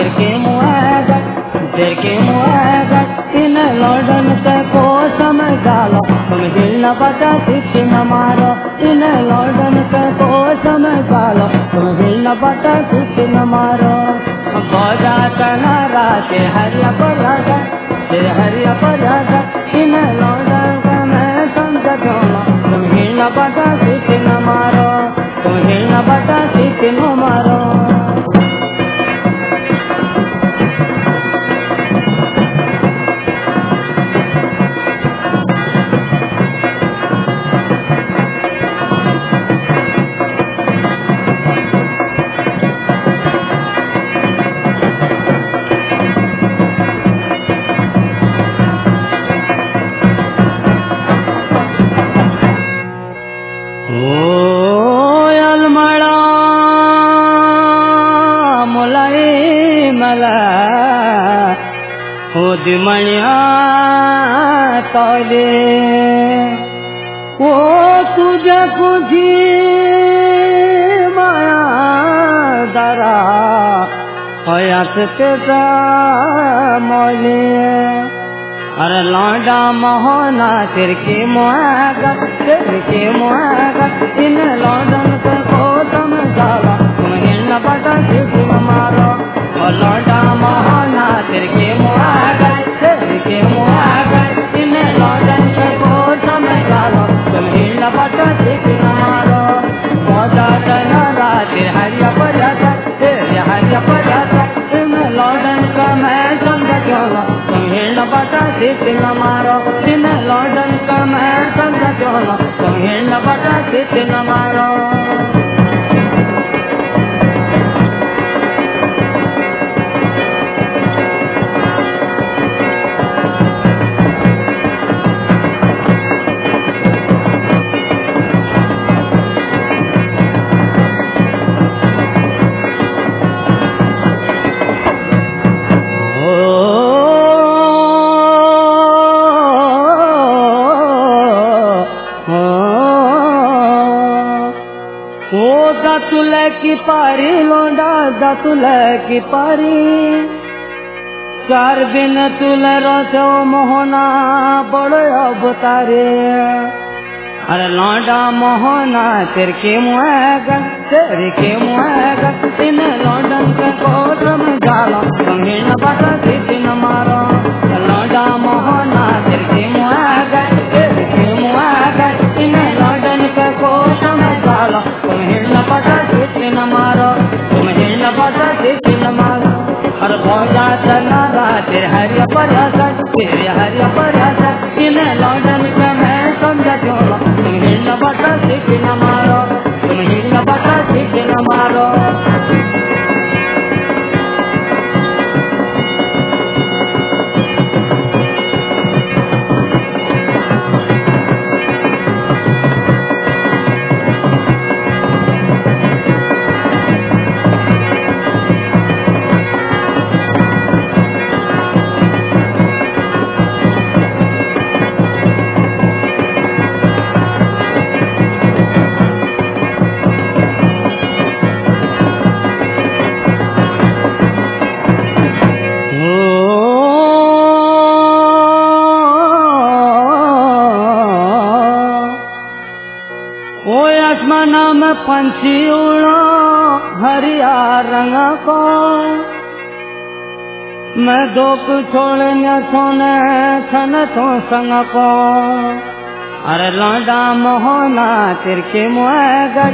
तिरके मुआगा इन लौडन के को समझालो तुम हिल न बता सिख न मारो इन लौडन के को समझालो तुम हिल न बता सिख न मारो बोझा तना राते हरिया परागा इन लौडन का मैं समझो तुम हिल न बता सिख न मारो तुम हिल न बता सिख न मारो मणिया तले ओ तुझे कुझी माया दरा हयात तेरा मोले अरे लौंडा मोहना तिरके मुआगा इन लौंडन को समझावा तुम हिलना बता सिख मारो और लौंडा मोहना तिरके मुआगा इन लौंडन को समझावा तुम हिलना बता सिख मारो मौजा तना रातिर हरिया परागा इन लौंडन का मैं समझो तुम हिलना बता सिख न मारो इन लौंडन का मैं समझो तुम हिलना बता सिख न मारो दातुले की पारी लोंडा दातुले की पारी चार दिन तुले रोचो मोहना बड़ो अवतारे अरे लौंडा मोहना तिरके मुआगा इन लौंडन को समझालो तुम हिल बता सिख न मारो लौंडा मोहना तिरके मुआगा इन लौंडन को समझालो तुम हिल बता सिख न मारो तुम हिल बता सिख न मारो और भोजा तना रातिर हरिया परागा इन लौंडन का मैं समझो तुम हिल बता सिख न मारो तुम हिल बता सिख न मारो पंछी उड़ो हरिया रंग को मैं दोप छोड़ने सोने छन तो संग को अरे लौंडा मोहना तिरके मुआगा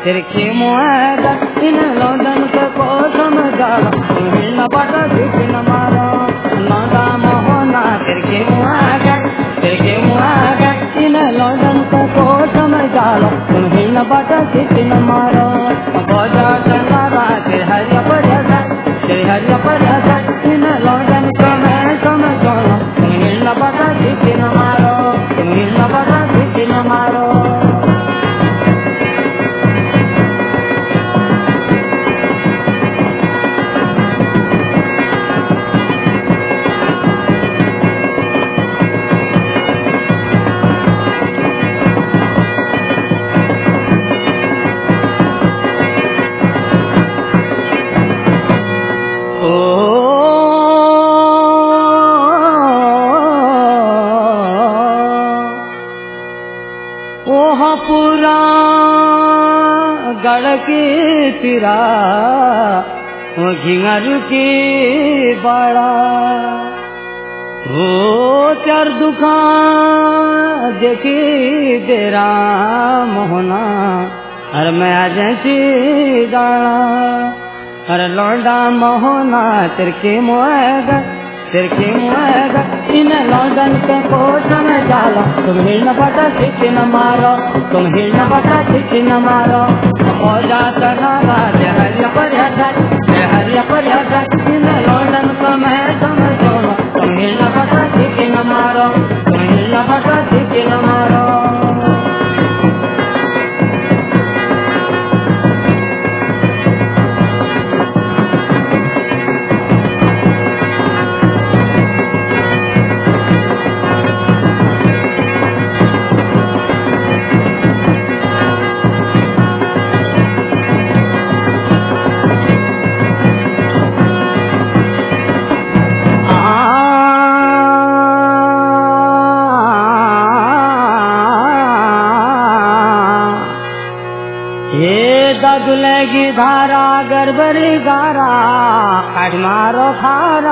इन लौंडन को समझालो तुम हिल बता सिख न मारो लौंडा मोहना तिरके मुआगा इन लौंडन को समझालो तुम हिल बता सिख न मारो बोझा तना रातिर हरिया परागा इन लौंडन को मैं समझो तुम हिल बता सिख न मारो तुम हिल बता सिख न मारो ओ पूरा गढ़ की तिरा वो घिंगरू की बड़ा वो चार दुकान देखी तेरा मोहना अरे मैं आज गाना अरे लौंडा मोहना तिरके मुआगा इन लौंडन के कोठ में डालो तुम हिल न पटा सिख न मारो तुम हिल न पटा सिख न मारो हो जाता नागा हरिया पर इन लौंडन को मैं समझो तुम हिल न पटा सिख न मारो तुम हिल न पटा सिख न मारो दुलेगी धारा गड़बड़ी गारा काट मारो खारा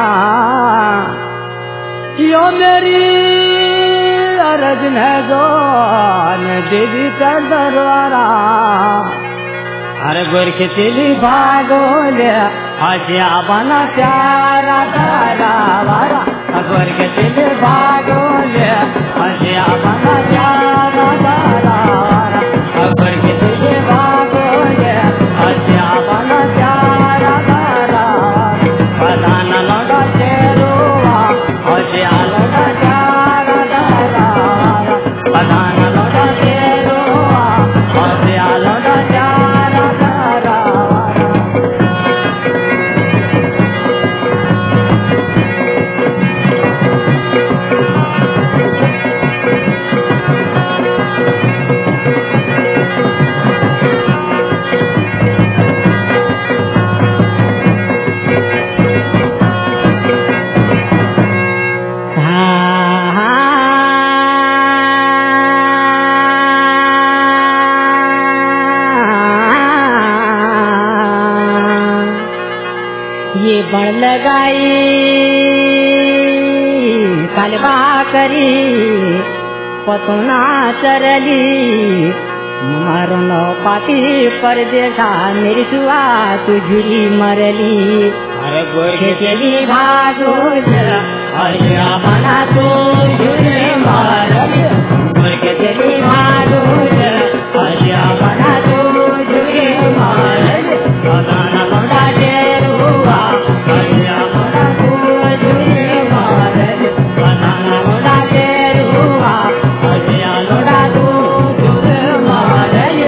यो मेरी अरज न जो देवी कर दरबारा अरे गोरखे चली भागो ले आजिया बना प्यारा तारा वारा गोरखे चली भागो ले आजिया बना प्यारा तारा वारा गोरखे चली भागो आजिया बना प्यारा तारा पदाना लौटा चेरुआ आजिया लौटा प्यारा तारा पदाना लौटा चेरुआ आजिया लौटा प्यारा तारा बण लगाई कलबा करी पतुना चरली मारो न पाती परदेशा मेरी सुआ तुझी मरली अरे गोरखे चली भागो अरिया बना तो झूले मारली गोरखे चली भागो अरिया बना तो झूले मारली पदाना लौटा चेरुआ अरिया बना तो झूले मारली पदाना लौटा चेरुआ अरिया लौटा तो झूले मारली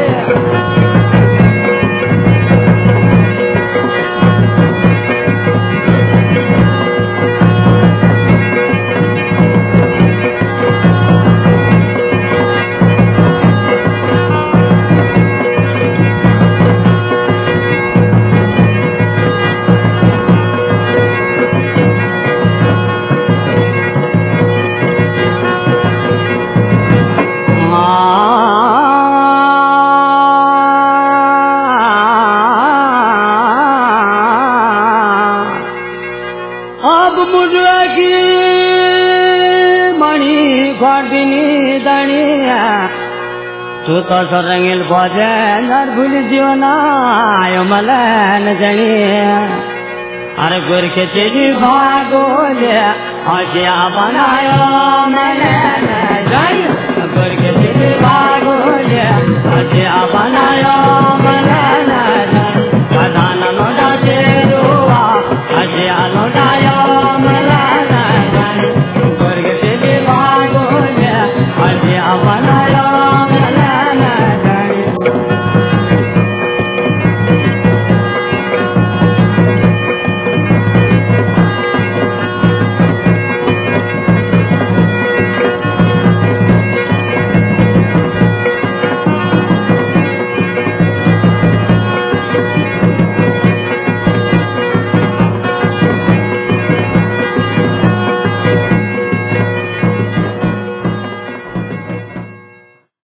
तू तो रंगील भोजे नर भूल जियो ना आयो मलन जनी अरे गोरखे चली भागो ले आजिया बनायो